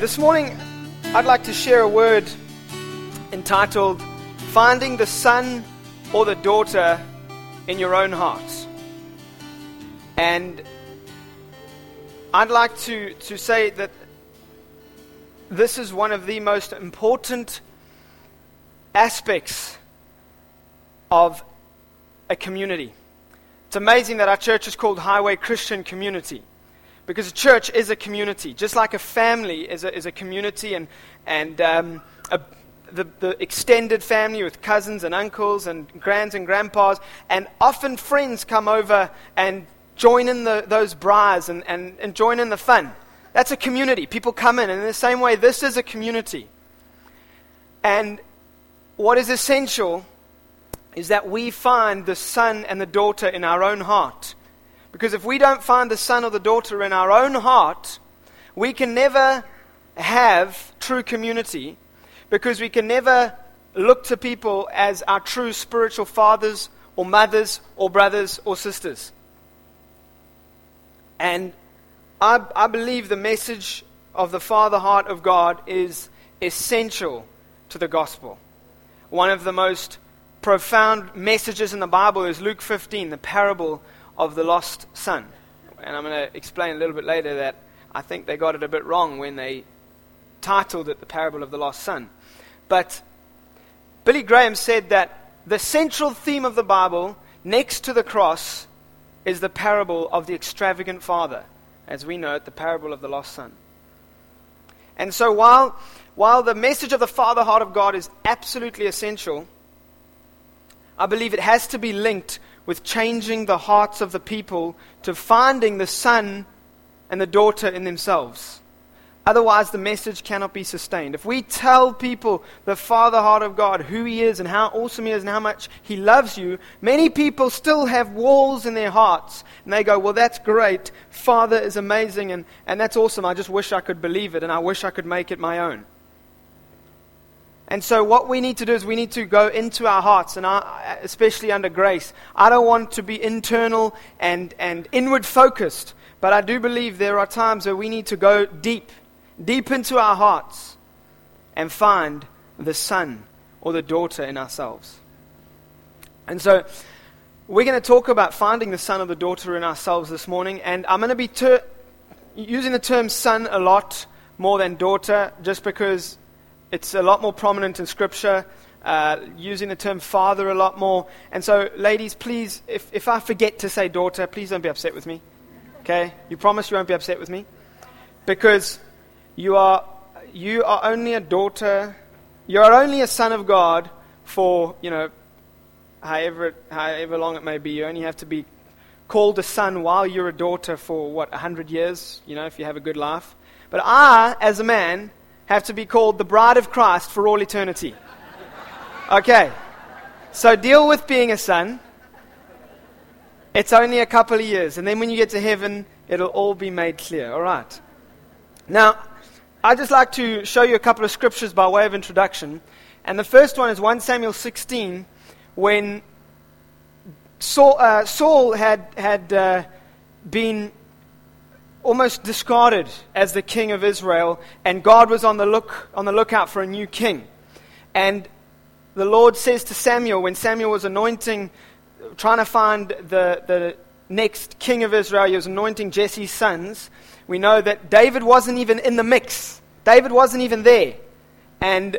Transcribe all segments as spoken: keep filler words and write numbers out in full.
This morning, I'd like to share a word entitled, Finding the Son or the Daughter in Your Own Heart. And I'd like to, to say that this is one of the most important aspects of a community. It's amazing that our church is called Highway Christian Community, because a church is a community, just like a family is a, is a community, and and um, a, the, the extended family with cousins and uncles and grands and grandpas, and often friends come over and join in the, those braais and, and, and join in the fun. That's a community. People come in, and in the same way, this is a community. And what is essential is that we find the son and the daughter in our own heart. Because if we don't find the son or the daughter in our own heart, we can never have true community, because we can never look to people as our true spiritual fathers or mothers or brothers or sisters. And I, I believe the message of the Father heart of God is essential to the gospel. One of the most profound messages in the Bible is Luke fifteen, the parable of the lost son. And I'm going to explain a little bit later that I think they got it a bit wrong when they titled it the parable of the lost son. But Billy Graham said that the central theme of the Bible, next to the cross, is the parable of the extravagant father. As we know it, the parable of the lost son. And so while, while the message of the Father heart of God is absolutely essential, I believe it has to be linked with changing the hearts of the people to finding the son and the daughter in themselves. Otherwise, the message cannot be sustained. If we tell people the Father heart of God, who He is and how awesome He is and how much He loves you, many people still have walls in their hearts. And they go, well, that's great. Father is amazing and, and that's awesome. I just wish I could believe it and I wish I could make it my own. And so what we need to do is we need to go into our hearts, and I, especially under grace. I don't want to be internal and, and inward focused, but I do believe there are times where we need to go deep, deep into our hearts and find the son or the daughter in ourselves. And so we're going to talk about finding the son or the daughter in ourselves this morning, and I'm going to be ter- using the term son a lot more than daughter, just because it's a lot more prominent in Scripture, uh, using the term father a lot more. And so, ladies, please, if, if I forget to say daughter, please don't be upset with me. Okay? You promise you won't be upset with me? Because you are you are only a daughter, you are only a son of God for, you know, however, however long it may be. You only have to be called a son while you're a daughter for, what, a hundred years, you know, if you have a good life. But I, as a man, have to be called the bride of Christ for all eternity. Okay, so deal with being a son. It's only a couple of years, and then when you get to heaven, it'll all be made clear. All right. Now, I'd just like to show you a couple of scriptures by way of introduction. And the first one is First Samuel sixteen, when Saul, uh, Saul had, had uh, been almost discarded as the king of Israel, and God was on the look on the lookout for a new king. And the Lord says to Samuel, when Samuel was anointing, trying to find the, the next king of Israel, he was anointing Jesse's sons. We know that David wasn't even in the mix. David wasn't even there. And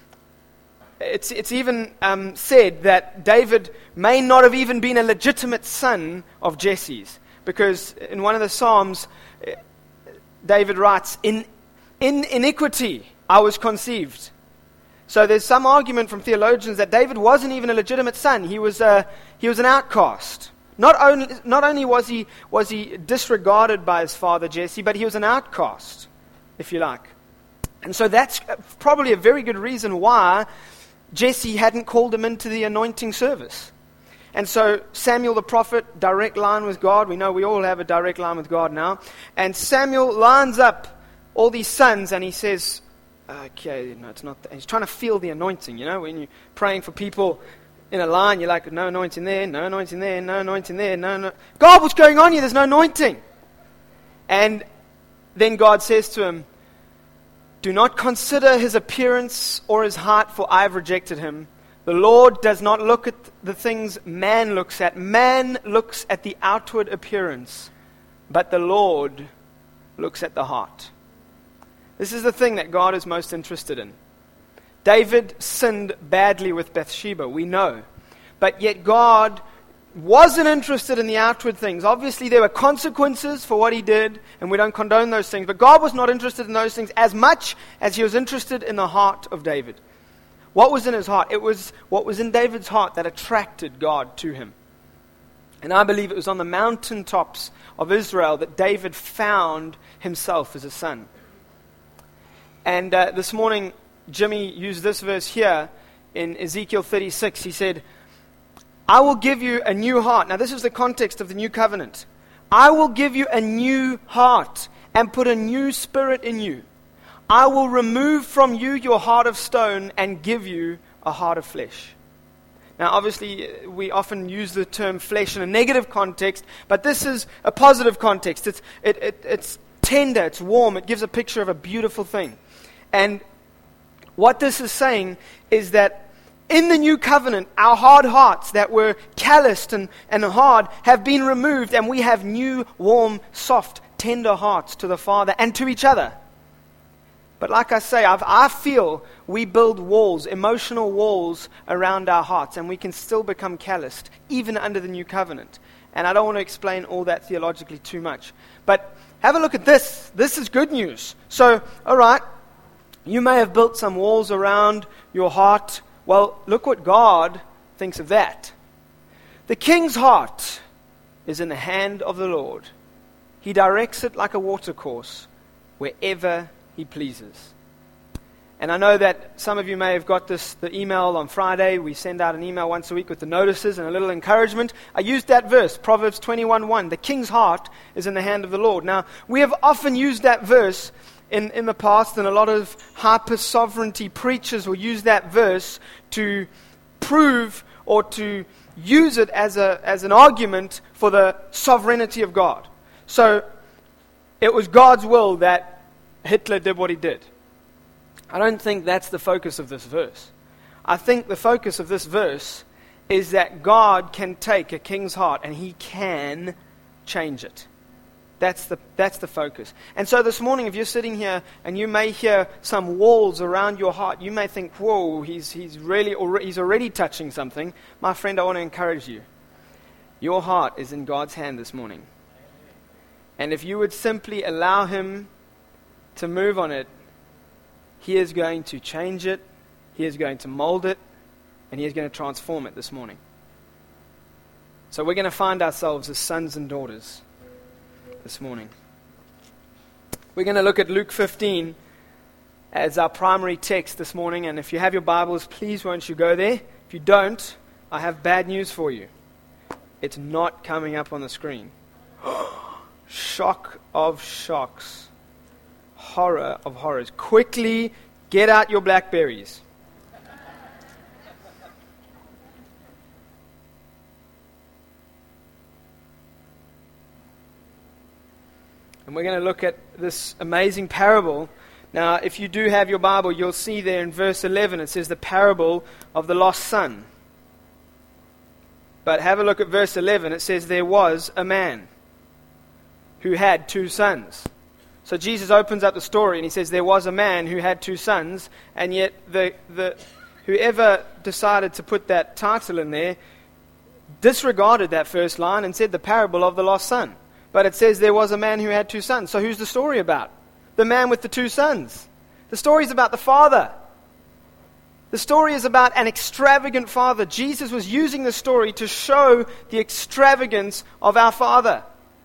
it's it's even um, said that David may not have even been a legitimate son of Jesse's. Because in one of the Psalms, David writes, in, in iniquity I was conceived. So there's some argument from theologians that David wasn't even a legitimate son. He was a, he was an outcast. Not only, not only was he, was he disregarded by his father Jesse, but he was an outcast, if you like. And so that's probably a very good reason why Jesse hadn't called him into the anointing service. And so Samuel the prophet, direct line with God. We know we all have a direct line with God now. And Samuel lines up all these sons and he says, okay, no, it's not that. He's trying to feel the anointing, you know, when you're praying for people in a line, you're like, no anointing there, no anointing there, no anointing there, no, no. God, what's going on here? There's no anointing. And then God says to him, Do not consider his appearance or his height, for I have rejected him. The Lord does not look at the things man looks at. Man looks at the outward appearance, but the Lord looks at the heart. This is the thing that God is most interested in. David sinned badly with Bathsheba, we know. But yet God wasn't interested in the outward things. Obviously there were consequences for what he did, and we don't condone those things. But God was not interested in those things as much as he was interested in the heart of David. What was in his heart? It was what was in David's heart that attracted God to him. And I believe it was on the mountaintops of Israel that David found himself as a son. And uh, this morning, Jimmy used this verse here in Ezekiel thirty-six. He said, I will give you a new heart. Now this is the context of the new covenant. I will give you a new heart and put a new spirit in you. I will remove from you your heart of stone and give you a heart of flesh. Now obviously we often use the term flesh in a negative context, but this is a positive context. It's, it, it, it's tender, it's warm, it gives a picture of a beautiful thing. And what this is saying is that in the new covenant, our hard hearts that were calloused and, and hard have been removed, and we have new, warm, soft, tender hearts to the Father and to each other. But like I say, I've, I feel we build walls, emotional walls around our hearts, and we can still become calloused, even under the new covenant. And I don't want to explain all that theologically too much. But have a look at this. This is good news. So, all right, you may have built some walls around your heart. Well, look what God thinks of that. The king's heart is in the hand of the Lord. He directs it like a watercourse wherever he pleases. And I know that some of you may have got this, the email on Friday. We send out an email once a week with the notices and a little encouragement. I used that verse, Proverbs twenty-one one. The king's heart is in the hand of the Lord. Now, we have often used that verse In, in the past, and a lot of hyper-sovereignty preachers will use that verse to prove or to use it as a as an argument for the sovereignty of God. So, it was God's will that Hitler did what he did. I don't think that's the focus of this verse. I think the focus of this verse is that God can take a king's heart and he can change it. That's the that's the focus. And so this morning, if you're sitting here and you may hear some walls around your heart, you may think, whoa, he's he's really already, he's already touching something. My friend, I want to encourage you. Your heart is in God's hand this morning. And if you would simply allow him to move on it, he is going to change it, he is going to mold it, and he is going to transform it this morning. So we're going to find ourselves as sons and daughters this morning. We're going to look at Luke fifteen as our primary text this morning, and if you have your Bibles, please won't you go there. If you don't, I have bad news for you. It's not coming up on the screen. Shock of shocks. Horror of horrors. Quickly get out your Blackberries. And we're going to look at this amazing parable. Now, if you do have your Bible, you'll see there in verse eleven, it says the parable of the lost son. But have a look at verse eleven. It says there was a man who had two sons. So Jesus opens up the story and he says there was a man who had two sons, and yet the the whoever decided to put that title in there disregarded that first line and said the parable of the lost son. But it says there was a man who had two sons. So who's the story about? The man with the two sons. The story is about the father. The story is about an extravagant father. Jesus was using the story to show the extravagance of our Father.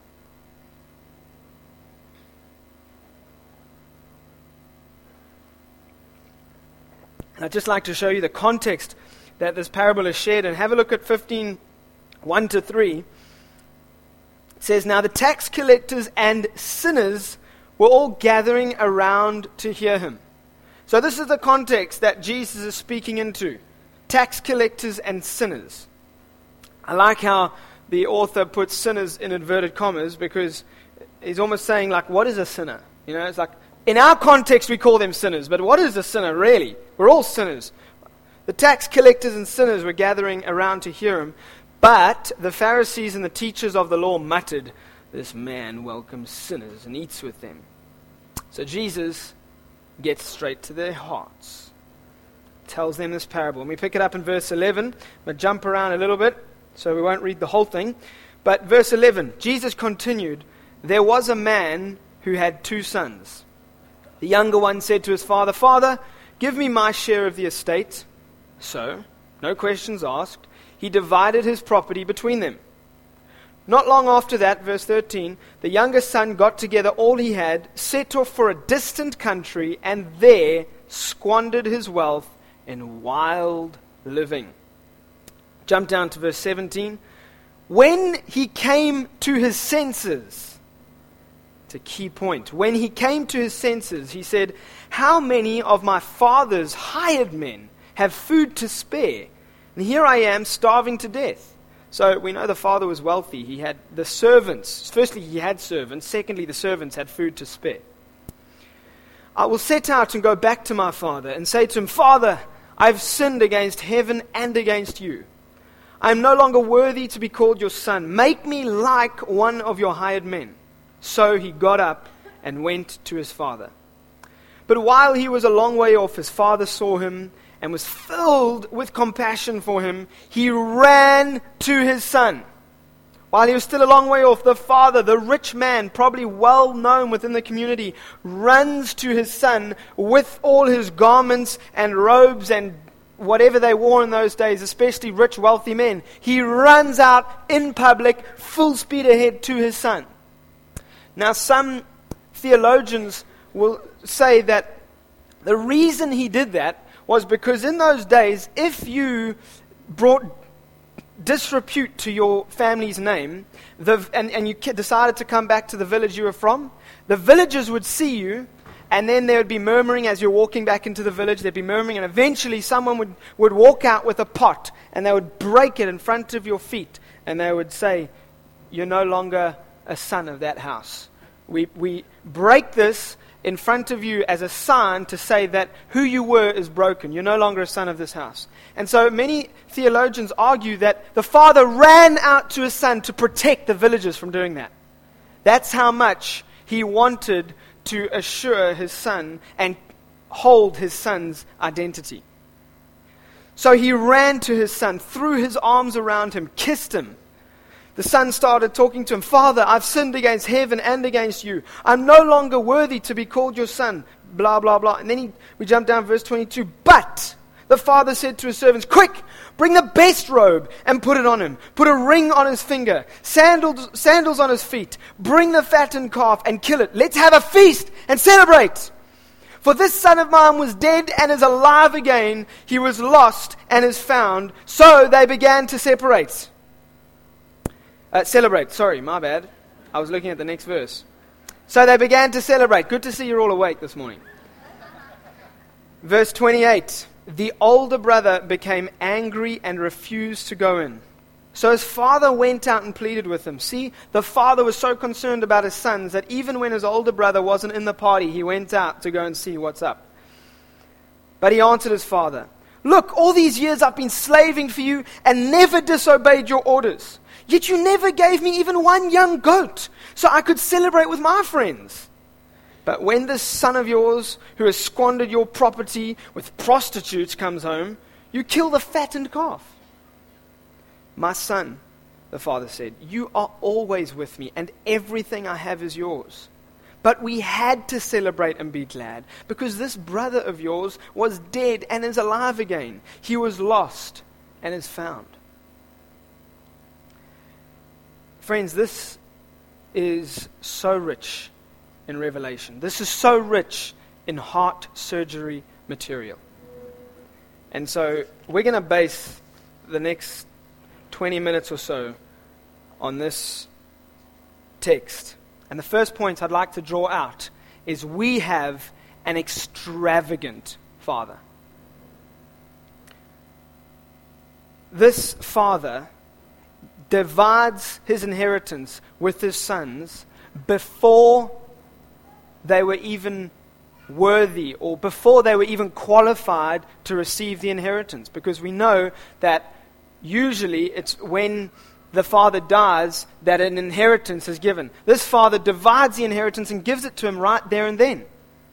And I'd just like to show you the context that this parable is shared in. Have a look at fifteen, one to three. It says, now the tax collectors and sinners were all gathering around to hear him. So this is the context that Jesus is speaking into. Tax collectors and sinners. I like how the author puts sinners in inverted commas, because he's almost saying, like, what is a sinner? You know, it's like In our context, we call them sinners, but what is a sinner really? We're all sinners. The tax collectors and sinners were gathering around to hear him, but the Pharisees and the teachers of the law muttered, "This man welcomes sinners and eats with them." So Jesus gets straight to their hearts. Tells them this parable. And we pick it up in verse eleven. I'm going to jump around a little bit, so we won't read the whole thing. But verse eleven, Jesus continued, "There was a man who had two sons. The younger one said to his father, 'Father, give me my share of the estate.' So, no questions asked, he divided his property between them. Not long after that," verse thirteen, "the younger son got together all he had, set off for a distant country, and there squandered his wealth in wild living." Jump down to verse seventeen. "When he came to his senses," it's a key point. When he came to his senses, he said, "How many of my father's hired men have food to spare? And here I am starving to death." So we know the father was wealthy. He had the servants. Firstly, he had servants. Secondly, the servants had food to spare. "I will set out and go back to my father and say to him, 'Father, I've sinned against heaven and against you. I am no longer worthy to be called your son. Make me like one of your hired men.' So he got up and went to his father. But while he was a long way off, his father saw him and was filled with compassion for him. He ran to his son. While he was still a long way off, the father, the rich man, probably well known within the community, runs to his son with all his garments and robes and whatever they wore in those days, especially rich, wealthy men. He runs out in public, full speed ahead to his son. Now, some theologians will say that the reason he did that was because in those days, if you brought disrepute to your family's name, the, and, and you decided to come back to the village you were from, the villagers would see you, and then there would be murmuring as you're walking back into the village. There'd be murmuring, and eventually someone would, would walk out with a pot, and they would break it in front of your feet, and they would say, "You're no longer a son of that house. We, we break this in front of you as a sign to say that who you were is broken. You're no longer a son of this house." And so many theologians argue that the father ran out to his son to protect the villagers from doing that. That's how much he wanted to assure his son and hold his son's identity. So he ran to his son, threw his arms around him, kissed him. The son started talking to him, "Father, I've sinned against heaven and against you. I'm no longer worthy to be called your son." Blah, blah, blah. And then he, we jump down to verse twenty-two. "But the father said to his servants, 'Quick, bring the best robe and put it on him. Put a ring on his finger, sandals, sandals on his feet. Bring the fattened calf and kill it. Let's have a feast and celebrate. For this son of mine was dead and is alive again. He was lost and is found.' So they began to separate." Uh, celebrate, sorry, my bad. I was looking at the next verse. "So they began to celebrate." Good to see you're all awake this morning. Verse twenty-eight. "The older brother became angry and refused to go in. So his father went out and pleaded with him." See, the father was so concerned about his sons that even when his older brother wasn't in the party, he went out to go and see what's up. But he answered his father, "Look, all these years I've been slaving for you and never disobeyed your orders. Yet you never gave me even one young goat so I could celebrate with my friends. But when this son of yours who has squandered your property with prostitutes comes home, you kill the fattened calf." "My son," the father said, "you are always with me and everything I have is yours. But we had to celebrate and be glad because this brother of yours was dead and is alive again. He was lost and is found." Friends, this is so rich in revelation. This is so rich in heart surgery material. And so we're going to base the next twenty minutes or so on this text. And the first point I'd like to draw out is we have an extravagant father. This father divides his inheritance with his sons before they were even worthy, or before they were even qualified to receive the inheritance. Because we know that usually it's when the father dies that an inheritance is given. This father divides the inheritance and gives it to him right there and then.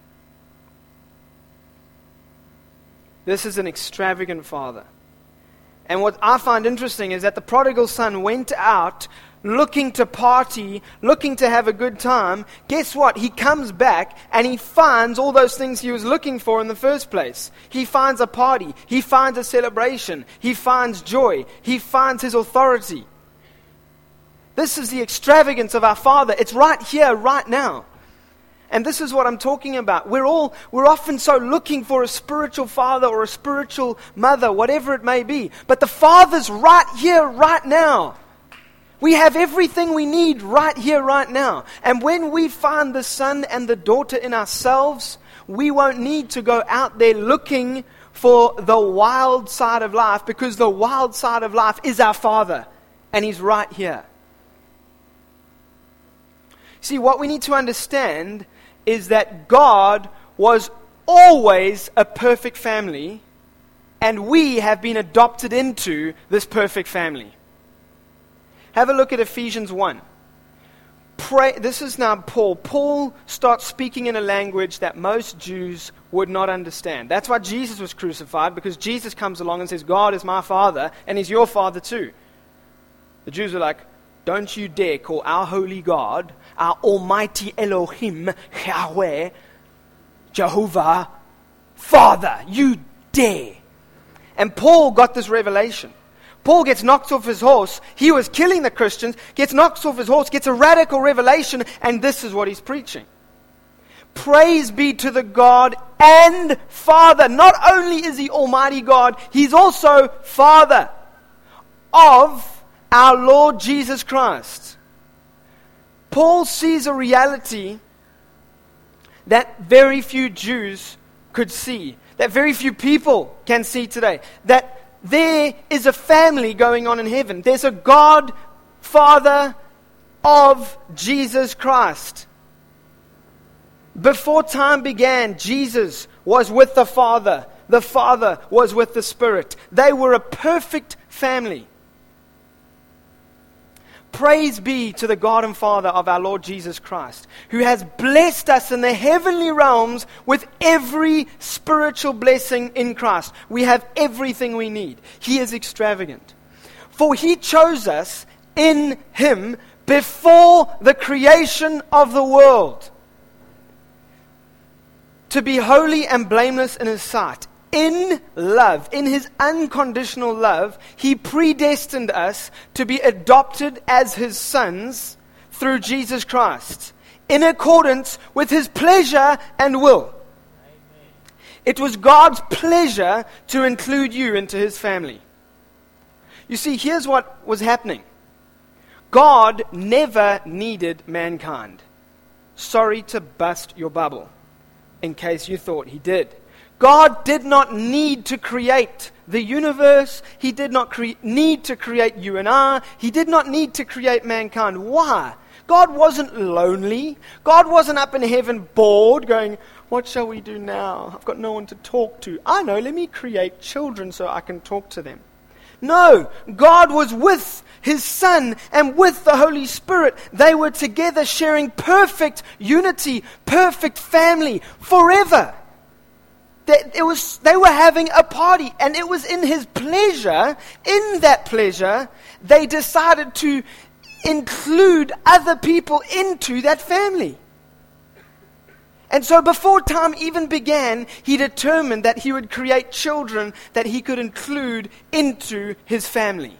This is an extravagant father. And what I find interesting is that the prodigal son went out looking to party, looking to have a good time. Guess what? He comes back and he finds all those things he was looking for in the first place. He finds a party. He finds a celebration. He finds joy. He finds his authority. This is the extravagance of our Father. It's right here, right now. And this is what I'm talking about. We're all, we're often so looking for a spiritual father or a spiritual mother, whatever it may be. But the Father's right here, right now. We have everything we need right here, right now. And when we find the son and the daughter in ourselves, we won't need to go out there looking for the wild side of life, because the wild side of life is our Father. And He's right here. See, what we need to understand is that God was always a perfect family, and we have been adopted into this perfect family. Have a look at Ephesians one. Pray, this is now Paul. Paul starts speaking in a language that most Jews would not understand. That's why Jesus was crucified, because Jesus comes along and says, God is my Father, and He's your Father too. The Jews were like, don't you dare call our holy God, our almighty Elohim, Yahweh, Jehovah, Father. You dare. And Paul got this revelation. Paul gets knocked off his horse. He was killing the Christians, gets knocked off his horse, gets a radical revelation, and this is what he's preaching. Praise be to the God and Father. Not only is He Almighty God, He's also Father of our Lord Jesus Christ. Paul sees a reality that very few Jews could see, that very few people can see today, that there is a family going on in heaven. There's a God, Father of Jesus Christ. Before time began, Jesus was with the Father. The Father was with the Spirit. They were a perfect family. Praise be to the God and Father of our Lord Jesus Christ, who has blessed us in the heavenly realms with every spiritual blessing in Christ. We have everything we need. He is extravagant. For He chose us in Him before the creation of the world to be holy and blameless in His sight. In love, in His unconditional love, He predestined us to be adopted as His sons through Jesus Christ, in accordance with His pleasure and will. Amen. It was God's pleasure to include you into His family. You see, here's what was happening. God never needed mankind. Sorry to bust your bubble, in case you thought He did. God did not need to create the universe. He did not cre- need to create you and I. He did not need to create mankind. Why? God wasn't lonely. God wasn't up in heaven bored going, what shall we do now? I've got no one to talk to. I know, let me create children so I can talk to them. No, God was with His Son and with the Holy Spirit. They were together sharing perfect unity, perfect family forever. It was, they were having a party, and it was in His pleasure, in that pleasure, they decided to include other people into that family. And so before time even began, He determined that He would create children that He could include into His family.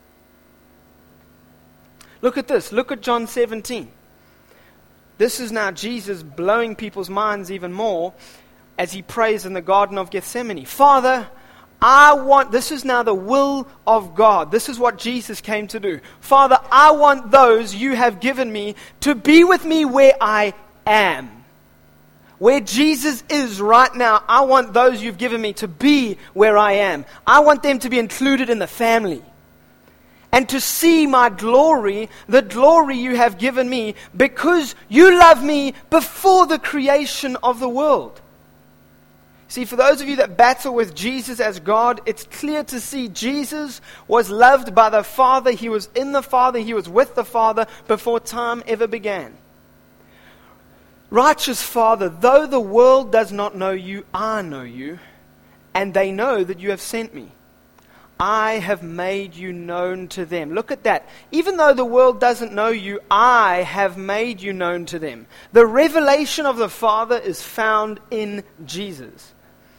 Look at this. Look at John seventeen. This is now Jesus blowing people's minds even more as He prays in the Garden of Gethsemane. Father, I want, this is now the will of God. This is what Jesus came to do. Father, I want those You have given me to be with me where I am. Where Jesus is right now, I want those You've given me to be where I am. I want them to be included in the family. and to see my glory, the glory you have given me, because you love me before the creation of the world. See, for those of you that battle with Jesus as God, it's clear to see Jesus was loved by the Father. He was in the Father. He was with the Father before time ever began. Righteous Father, though the world does not know you, I know you, and they know that you have sent me. I have made you known to them. Look at that. Even though the world doesn't know you, I have made you known to them. The revelation of the Father is found in Jesus.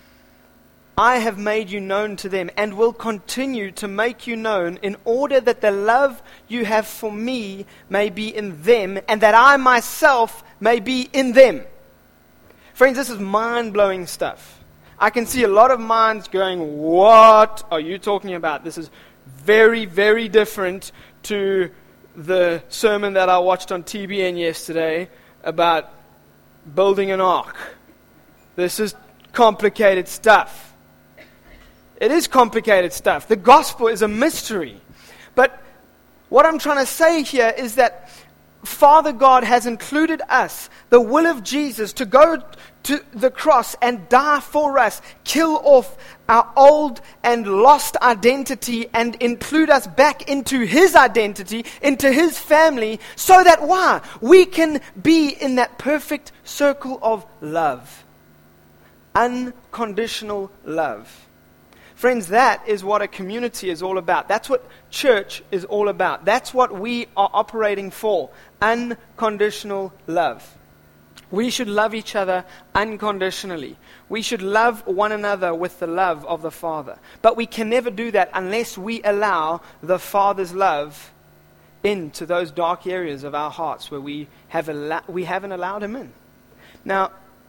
I have made you known to them and will continue to make you known in order that the love you have for me may be in them and that I myself may be in them. Friends, this is mind-blowing stuff. I can see a lot of minds going, what are you talking about? This is very, very different to the sermon that I watched on T B N yesterday about building an ark. This is complicated stuff. It is complicated stuff. The gospel is a mystery. But what I'm trying to say here is that Father God has included us, the will of Jesus, to go to the cross and die for us, kill off our old and lost identity and include us back into His identity, into His family, so that why? We can be in that perfect circle of love. Unconditional love. Friends, that is what a community is all about. That's what church is all about. That's what we are operating for. Unconditional love. We should love each other unconditionally. We should love one another with the love of the Father. But we can never do that unless we allow the Father's love into those dark areas of our hearts where we have al- we haven't allowed Him in. Now,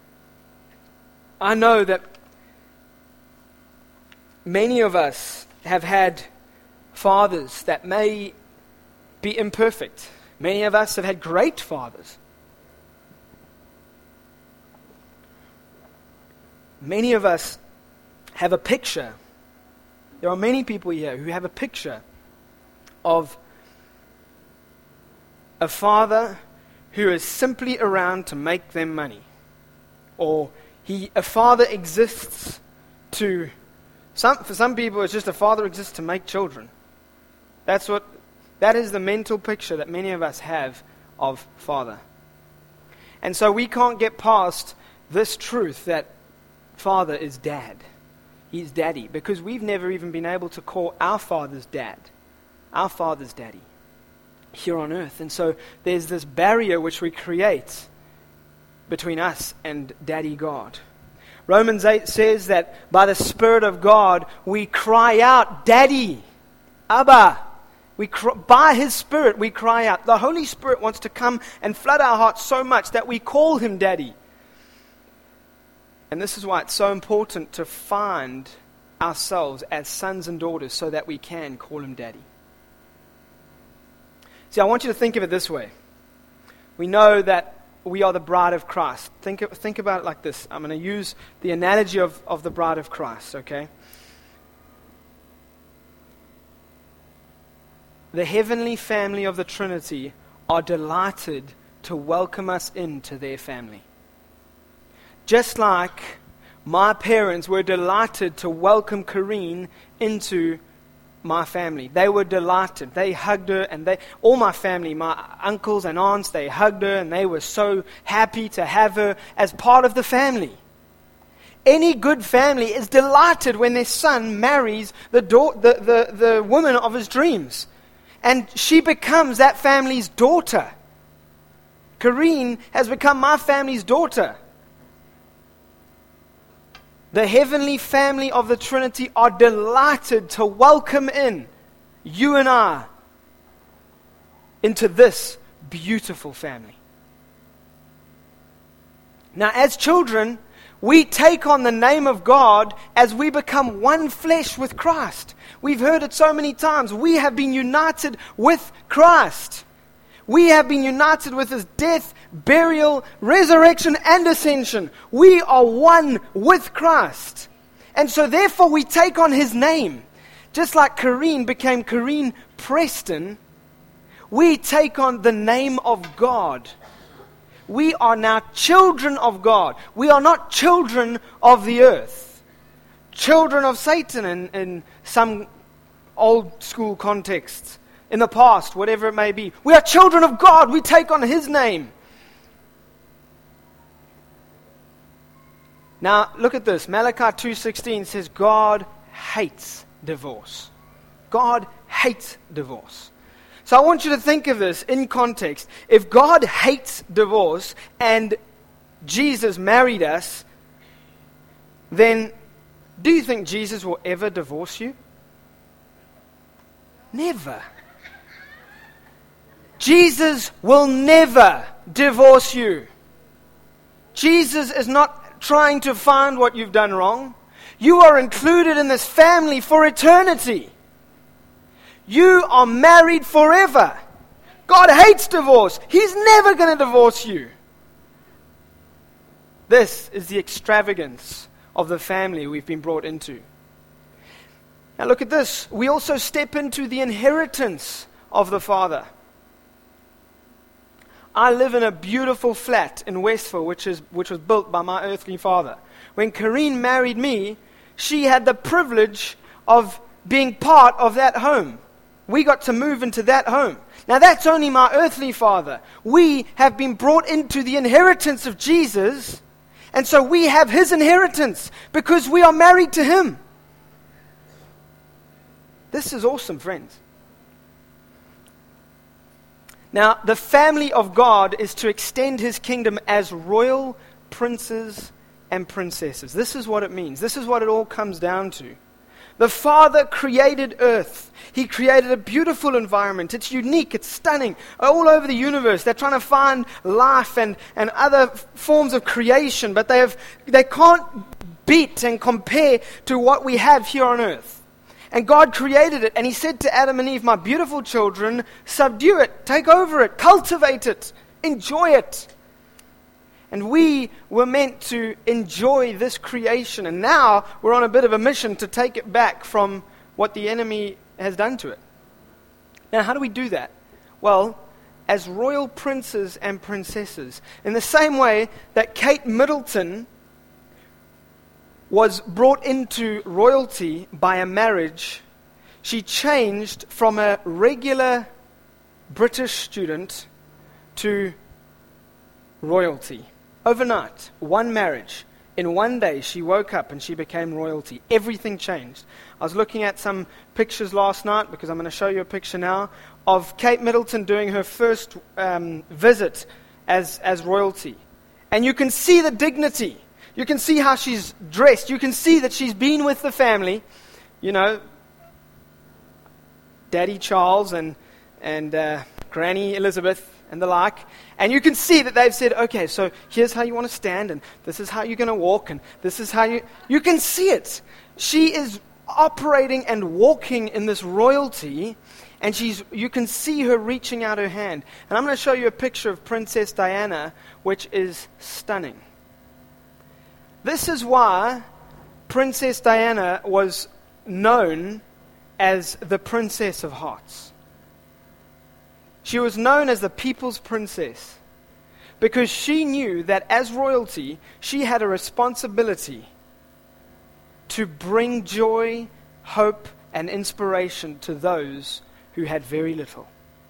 I know that many of us have had fathers that may be imperfect. Many of us have had great fathers. Many of us have a picture. There are many people here who have a picture of a father who is simply around to make them money. Or he, a father exists to... Some, for some people, it's just a father exists to make children. That's what, that is the mental picture that many of us have of father. And so we can't get past this truth that father is dad. He's daddy. Because we've never even been able to call our father's dad. Our father's daddy. Here on earth. And so there's this barrier which we create between us and Daddy God. Romans eight says that by the Spirit of God, we cry out, Daddy, Abba. We cry, by His Spirit, we cry out. The Holy Spirit wants to come and flood our hearts so much that we call Him Daddy. And this is why it's so important to find ourselves as sons and daughters so that we can call Him Daddy. See, I want you to think of it this way. We know that we are the bride of Christ. Think, think about it like this. I'm going to use the analogy of, of the bride of Christ, okay? The heavenly family of the Trinity are delighted to welcome us into their family. Just like my parents were delighted to welcome Kareen into my family. They were delighted. They hugged her, and they, all my family, my uncles and aunts, they hugged her, and they were so happy to have her as part of the family. Any good family is delighted when their son marries the, da- the, the, the woman of his dreams. And she becomes that family's daughter. Kareen has become my family's daughter. The heavenly family of the Trinity are delighted to welcome in you and I into this beautiful family. Now, as children, we take on the name of God as we become one flesh with Christ. We've heard it so many times. We have been united with Christ. We have been united with His death, burial, resurrection, and ascension. We are one with Christ. And so therefore we take on His name. Just like Corrine became Corrine Preston, we take on the name of God. We are now children of God. We are not children of the earth. Children of Satan in, in some old school contexts. In the past, whatever it may be. We are children of God. We take on His name. Now, look at this. Malachi two sixteen says God hates divorce. God hates divorce. So I want you to think of this in context. If God hates divorce and Jesus married us, then do you think Jesus will ever divorce you? Never. Jesus will never divorce you. Jesus is not trying to find what you've done wrong. You are included in this family for eternity. You are married forever. God hates divorce. He's never going to divorce you. This is the extravagance of the family we've been brought into. Now look at this. We also step into the inheritance of the Father. I live in a beautiful flat in Westville, which is which was built by my earthly father. When Corrine married me, she had the privilege of being part of that home. We got to move into that home. Now that's only my earthly father. We have been brought into the inheritance of Jesus, and so we have His inheritance because we are married to Him. This is awesome, friends. Now, the family of God is to extend His kingdom as royal princes and princesses. This is what it means. This is what it all comes down to. The Father created earth. He created a beautiful environment. It's unique. It's stunning. All over the universe, they're trying to find life and, and other f- forms of creation, but they have they can't beat and compare to what we have here on earth. And God created it, and He said to Adam and Eve, "My beautiful children, subdue it, take over it, cultivate it, enjoy it." And we were meant to enjoy this creation. And now we're on a bit of a mission to take it back from what the enemy has done to it. Now, how do we do that? Well, as royal princes and princesses. In the same way that Kate Middleton was brought into royalty by a marriage, she changed from a regular British student to royalty. Overnight, one marriage. In one day, she woke up and she became royalty. Everything changed. I was looking at some pictures last night, because I'm going to show you a picture now, of Kate Middleton doing her first um, visit as, as royalty. And you can see the dignity. You can see how she's dressed. You can see that she's been with the family. You know, Daddy Charles and, and uh, Granny Elizabeth and the like. And you can see that they've said, okay, so here's how you want to stand, and this is how you're going to walk, and this is how you... You can see it. She is operating and walking in this royalty, and she's. You can see her reaching out her hand. And I'm going to show you a picture of Princess Diana, which is stunning. This is why Princess Diana was known as the Princess of Hearts. She was known as the people's princess because she knew that as royalty, she had a responsibility to bring joy, hope, and inspiration to those who had very little.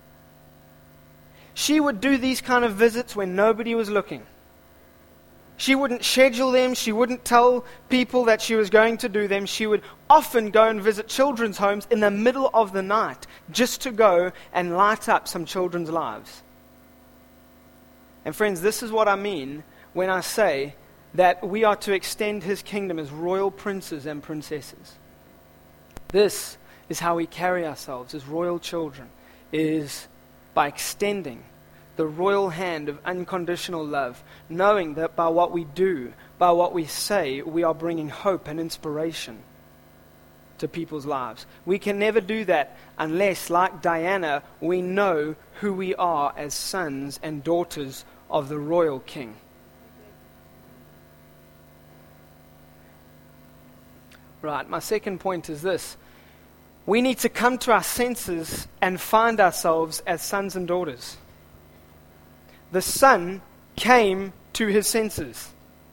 She would do these kind of visits when nobody was looking. She wouldn't schedule them. She wouldn't tell people that she was going to do them. She would often go and visit children's homes in the middle of the night just to go and light up some children's lives. And friends, this is what I mean when I say that we are to extend His kingdom as royal princes and princesses. This is how we carry ourselves as royal children, is by extending the royal hand of unconditional love, knowing that by what we do, by what we say, we are bringing hope and inspiration to people's lives. We can never do that unless, like Diana, we know who we are as sons and daughters of the royal king. Right, my second point is this. we need to come to our senses and find ourselves as sons and daughters. The Son came to his senses.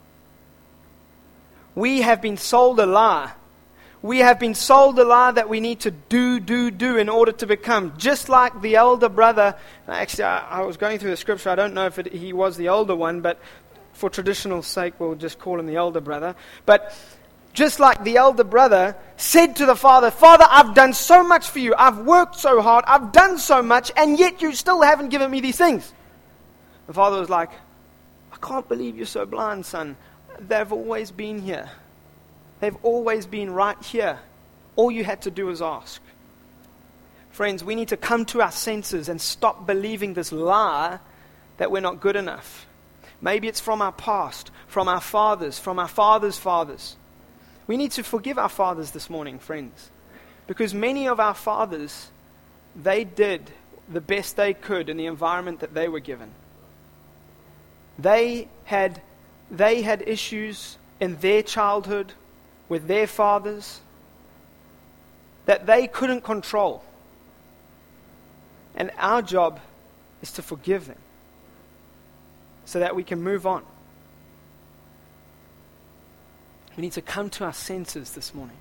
We have been sold a lie. We have been sold a lie that we need to do, do, do in order to become. Just like the elder brother. Actually, I, I was going through the scripture. I don't know if it, he was the older one, but for traditional sake, we'll just call him the elder brother. But just like the elder brother said to the father, Father, I've done so much for you. I've worked so hard. I've done so much, and yet you still haven't given me these things. The father was like, I can't believe you're so blind, son. They've always been here. They've always been right here. All you had to do was ask. Friends, we need to come to our senses and stop believing this lie that we're not good enough. Maybe it's from our past, from our fathers, from our fathers' fathers. We need to forgive our fathers this morning, friends. Because many of our fathers, they did the best they could in the environment that they were given. They had, they had issues in their childhood with their fathers that they couldn't control. And our job is to forgive them so that we can move on. We need to come to our senses this morning.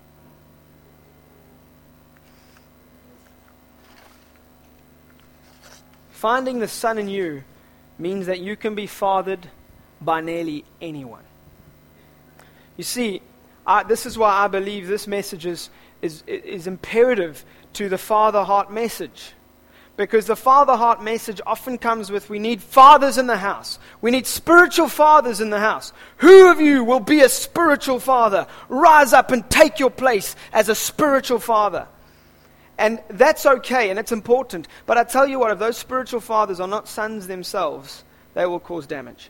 Finding the Son in you means that you can be fathered by nearly anyone. You see, I, this is why I believe this message is, is, is imperative to the Father Heart message. Because the Father Heart message often comes with, we need fathers in the house. We need spiritual fathers in the house. Who of you will be a spiritual father? Rise up and take your place as a spiritual father. And that's okay, and it's important. But I tell you what, if those spiritual fathers are not sons themselves, they will cause damage.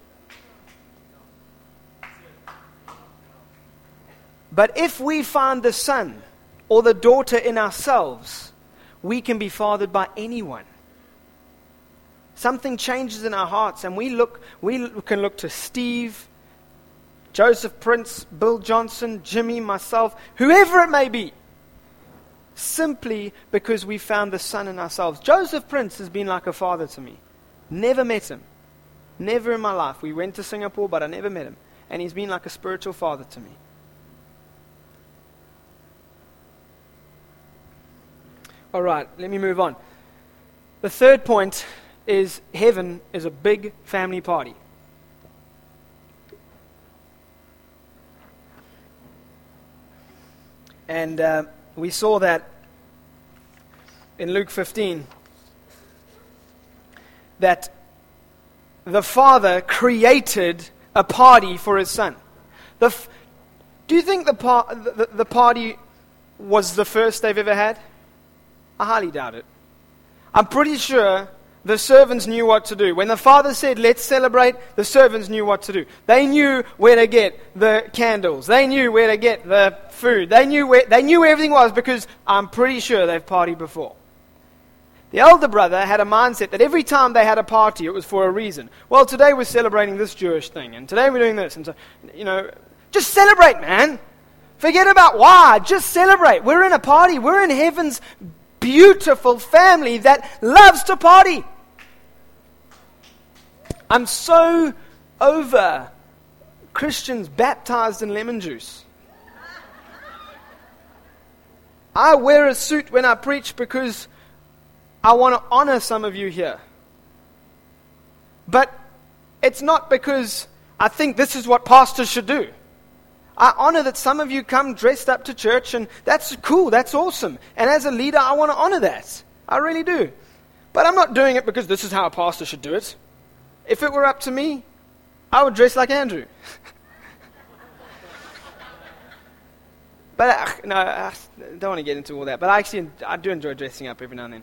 But if we find the son or the daughter in ourselves, we can be fathered by anyone. Something changes in our hearts, and we look. We can look to Steve, Joseph Prince, Bill Johnson, Jimmy, myself, whoever it may be, simply because we found the son in ourselves. Joseph Prince has been like a father to me. Never met him. Never in my life. We went to Singapore, but I never met him. And he's been like a spiritual father to me. All right, let me move on. The third point is heaven is a big family party. And uh, we saw that in Luke fifteen, that the Father created a party for His Son. The f- Do you think the, par- the, the party was the first they've ever had? I highly doubt it. I'm pretty sure the servants knew what to do. When the father said, let's celebrate, the servants knew what to do. They knew where to get the candles. They knew where to get the food. They knew where, they knew where everything was, because I'm pretty sure they've partied before. The elder brother had a mindset that every time they had a party, it was for a reason. Well, today we're celebrating this Jewish thing, and today we're doing this. And so, you know, just celebrate, man. Forget about why. Just celebrate. We're in a party. We're in heaven's beautiful family that loves to party. I'm so over Christians baptized in lemon juice. I wear a suit when I preach because I want to honor some of you here. But it's not because I think this is what pastors should do. I honor that some of you come dressed up to church, and that's cool, that's awesome. And as a leader, I want to honor that. I really do. But I'm not doing it because this is how a pastor should do it. If it were up to me, I would dress like Andrew. But, uh, no, I don't want to get into all that. But I actually, I do enjoy dressing up every now and then.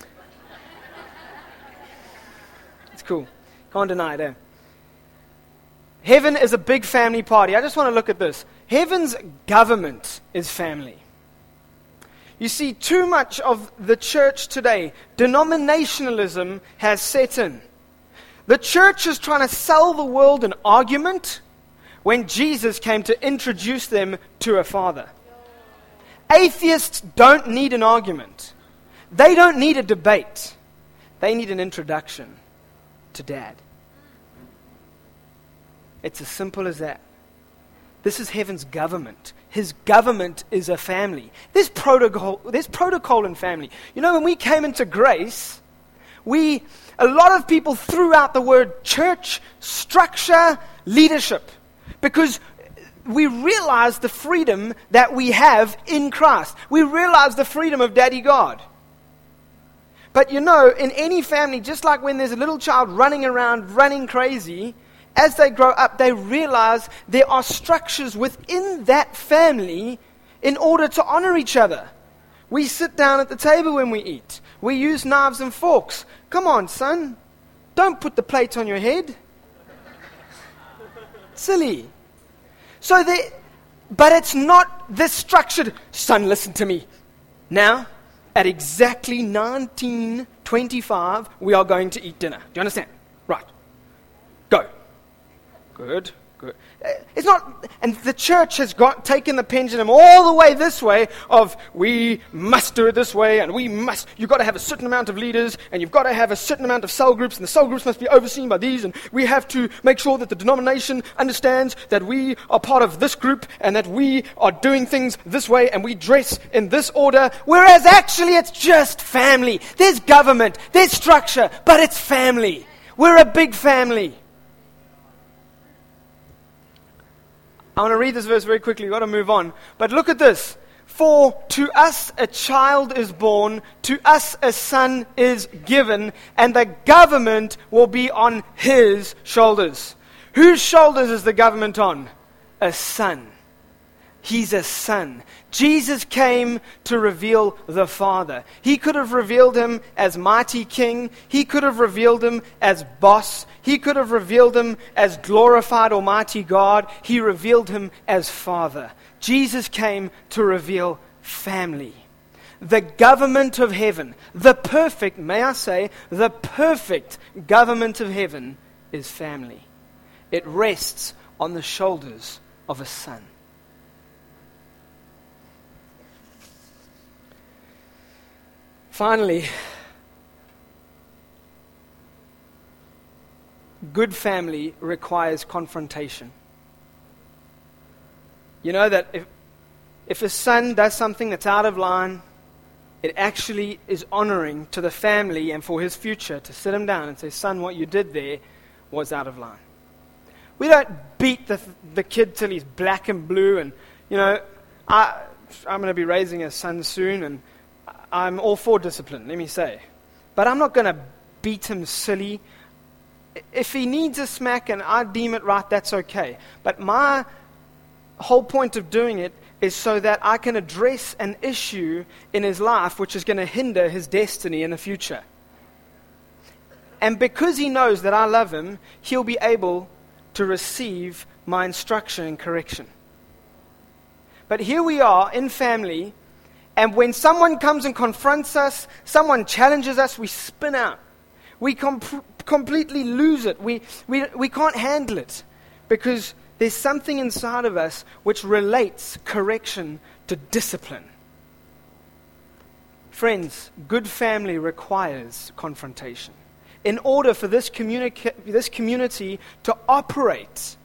It's cool. Can't deny it, eh? Heaven is a big family party. I just want to look at this. Heaven's government is family. You see, too much of the church today, denominationalism has set in. The church is trying to sell the world an argument when Jesus came to introduce them to a Father. Atheists don't need an argument. They don't need a debate. They need an introduction to Dad. It's as simple as that. This is heaven's government. His government is a family. There's protocol, there's protocol in family. You know, when we came into grace, we, a lot of people threw out the word church, structure, leadership, because we realize the freedom that we have in Christ. We realize the freedom of Daddy God. But you know, in any family, just like when there's a little child running around, running crazy, as they grow up, they realize there are structures within that family in order to honor each other. We sit down at the table when we eat. We use knives and forks. Come on, son. Don't put the plate on your head. Silly. So they, but it's not this structured, son, listen to me. Now, at exactly nineteen twenty-five, we are going to eat dinner. Do you understand? Right. Go. Good, good. It's not, and the church has got taken the pendulum all the way this way of we must do it this way, and we must, you've got to have a certain amount of leaders, and you've got to have a certain amount of cell groups, and the cell groups must be overseen by these, and we have to make sure that the denomination understands that we are part of this group, and that we are doing things this way, and we dress in this order, whereas actually it's just family. There's government, there's structure, but it's family. We're a big family. I want to read this verse very quickly. We've got to move on. But look at this. For to us a child is born, to us a son is given, and the government will be on his shoulders. Whose shoulders is the government on? A son. He's a son. Jesus came to reveal the Father. He could have revealed him as mighty king. He could have revealed him as boss. He could have revealed him as glorified almighty God. He revealed him as Father. Jesus came to reveal family. The government of heaven, the perfect, may I say, the perfect government of heaven is family. It rests on the shoulders of a son. Finally, good family requires confrontation. You know that if, if a son does something that's out of line, it actually is honoring to the family and for his future to sit him down and say, son, what you did there was out of line. We don't beat the the kid till he's black and blue. And, you know, I, I'm going to be raising a son soon, and I'm all for discipline, let me say. But I'm not going to beat him silly. If he needs a smack and I deem it right, that's okay. But my whole point of doing it is so that I can address an issue in his life which is going to hinder his destiny in the future. And because he knows that I love him, he'll be able to receive my instruction and correction. But here we are in family, and when someone comes and confronts us, someone challenges us, we spin out. We com- completely lose it. We, we, we can't handle it because there's something inside of us which relates correction to discipline. Friends, good family requires confrontation. In order for this, communica- this community to operate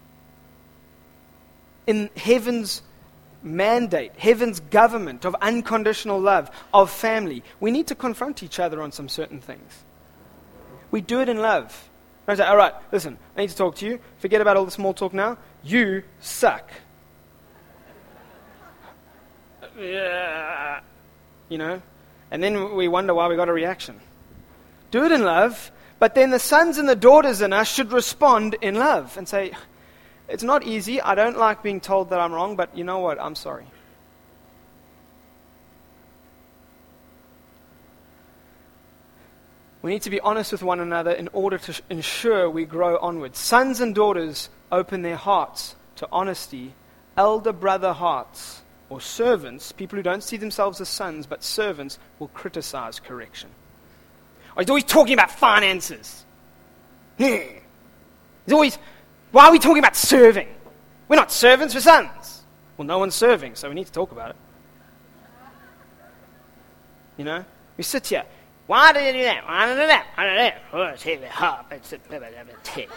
in heaven's mandate, heaven's government of unconditional love, of family, we need to confront each other on some certain things. We do it in love. I say, all right, listen, I need to talk to you. Forget about all the small talk now. You suck. Yeah. You know? And then we wonder why we got a reaction. Do it in love, but then the sons and the daughters in us should respond in love and say, it's not easy. I don't like being told that I'm wrong, but you know what? I'm sorry. We need to be honest with one another in order to ensure we grow onward. Sons and daughters open their hearts to honesty. Elder brother hearts, or servants, people who don't see themselves as sons but servants, will criticize correction. Oh, he's always talking about finances. He's always... Why are we talking about serving? We're not servants, we're sons. Well, no one's serving, so we need to talk about it. You know? We sit here. Why did you do that? Why did you do that? Why did you do that? Oh, it's heavy, hard. It's a bit of a tick.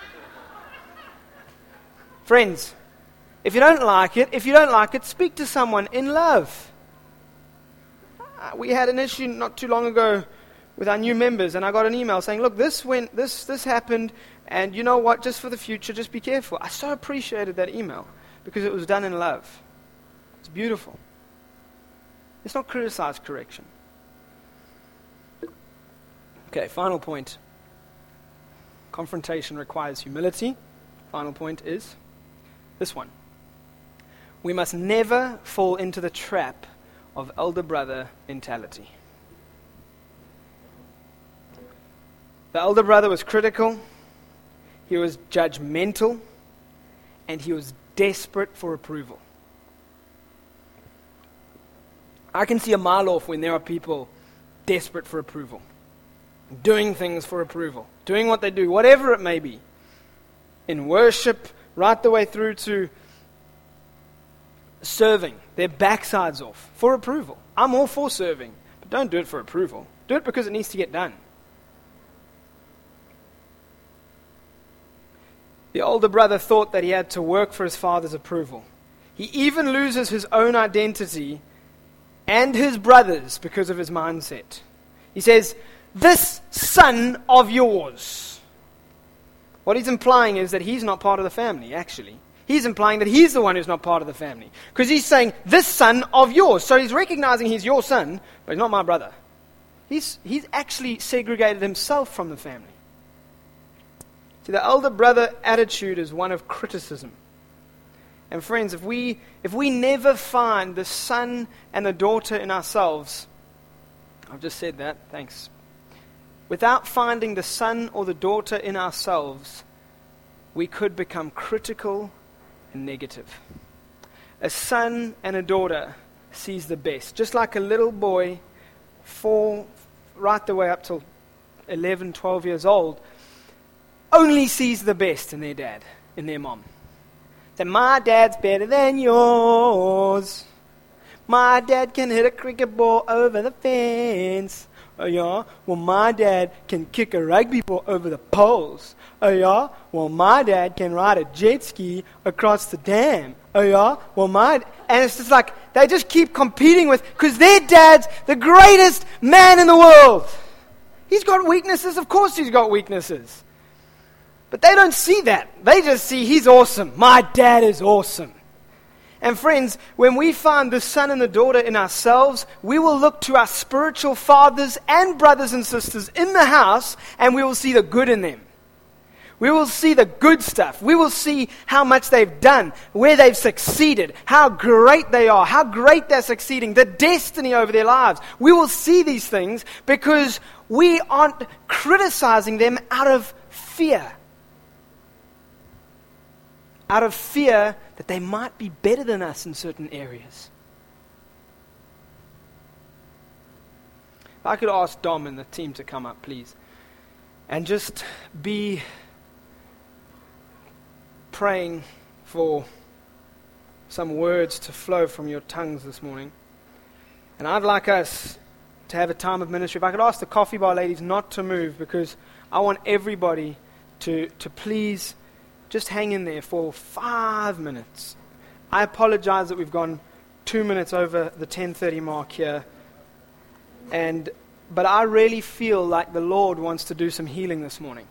Friends, if you don't like it, if you don't like it, speak to someone in love. Uh, we had an issue not too long ago with our new members, and I got an email saying, look, this went, this this happened, and you know what, just for the future, just be careful. I so appreciated that email because it was done in love. It's beautiful. Let's not criticize correction. Okay, final point. Confrontation requires humility. Final point is this one. We must never fall into the trap of elder brother mentality. The elder brother was critical, he was judgmental, and he was desperate for approval. I can see a mile off when there are people desperate for approval, doing things for approval, doing what they do, whatever it may be, in worship, right the way through to serving their backsides off for approval. I'm all for serving, but don't do it for approval. Do it because it needs to get done. The older brother thought that he had to work for his father's approval. He even loses his own identity and his brother's because of his mindset. He says, this son of yours. What he's implying is that he's not part of the family, actually. He's implying that he's the one who's not part of the family. Because he's saying, this son of yours. So he's recognizing he's your son, but he's not my brother. He's, he's actually segregated himself from the family. See, the elder brother attitude is one of criticism. And friends, if we if we never find the son and the daughter in ourselves, I've just said that, thanks. Without finding the son or the daughter in ourselves, we could become critical and negative. A son and a daughter sees the best. Just like a little boy, four, right the way up till eleven, twelve years old, only sees the best in their dad, in their mom. That my dad's better than yours. My dad can hit a cricket ball over the fence. Oh yeah, well my dad can kick a rugby ball over the poles. Oh yeah, well my dad can ride a jet ski across the dam. Oh yeah, well my... And it's just like, they just keep competing with, because their dad's the greatest man in the world. He's got weaknesses, of course he's got weaknesses. But they don't see that. They just see he's awesome. My dad is awesome. And friends, when we find the son and the daughter in ourselves, we will look to our spiritual fathers and brothers and sisters in the house, and we will see the good in them. We will see the good stuff. We will see how much they've done, where they've succeeded, how great they are, how great they're succeeding, the destiny over their lives. We will see these things because we aren't criticizing them out of fear. Out of fear that they might be better than us in certain areas. If I could ask Dom and the team to come up, please, and just be praying for some words to flow from your tongues this morning. And I'd like us to have a time of ministry. If I could ask the coffee bar ladies not to move, because I want everybody to, to please just hang in there for five minutes. I apologize that we've gone two minutes over the ten thirty mark here. And but I really feel like the Lord wants to do some healing this morning.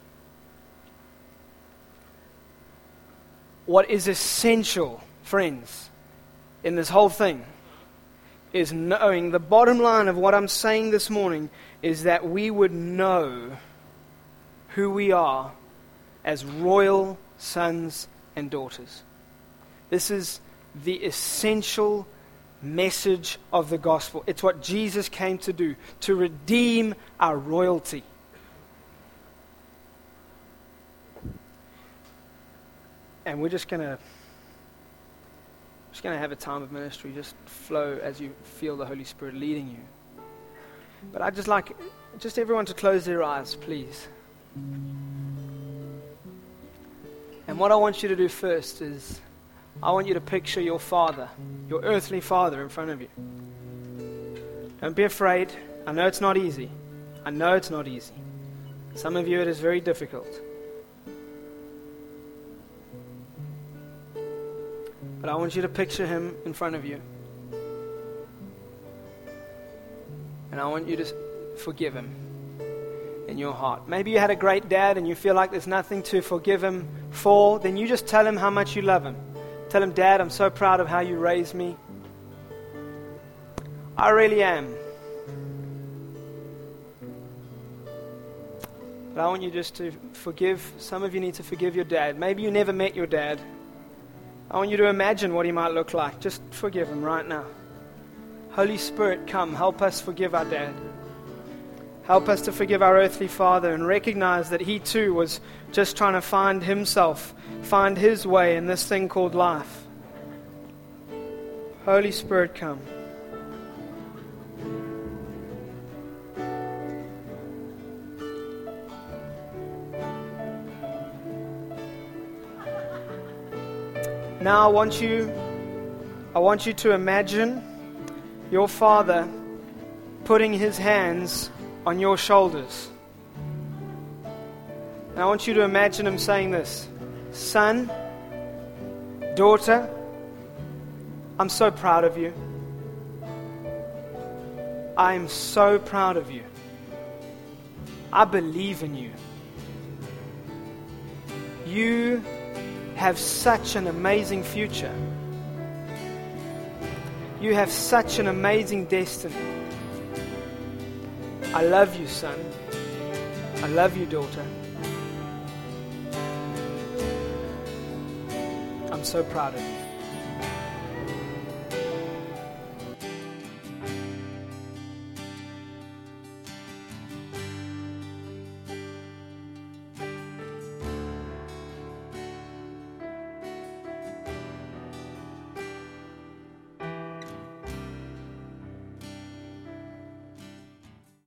What is essential, friends, in this whole thing is knowing, the bottom line of what I'm saying this morning is that we would know who we are as royal sons and daughters. This is the essential message of the gospel. It's what Jesus came to do, to redeem our royalty. And we're just gonna just gonna have a time of ministry, just flow as you feel the Holy Spirit leading you. But I'd just like just everyone to close their eyes, please. And what I want you to do first is, I want you to picture your father, your earthly father in front of you. Don't be afraid. I know it's not easy. I know it's not easy. Some of you it is very difficult. But I want you to picture him in front of you. And I want you to forgive him in your heart. Maybe you had a great dad and you feel like there's nothing to forgive him for. Then you just tell him how much you love him. Tell him, Dad, I'm so proud of how you raised me. I really am. But I want you just to forgive. Some of you need to forgive your dad. Maybe you never met your dad. I want you to imagine what he might look like. Just forgive him right now. Holy Spirit, come. Help us forgive our dad. Help us to forgive our earthly father and recognize that he too was just trying to find himself, find his way in this thing called life. Holy Spirit, come. Now I want you, I want you to imagine your father putting his hands on your shoulders. And I want you to imagine him saying this: Son, daughter, I'm so proud of you. I am so proud of you. I believe in you. You have such an amazing future. You have such an amazing destiny. I love you, son. I love you, daughter. I'm so proud of you.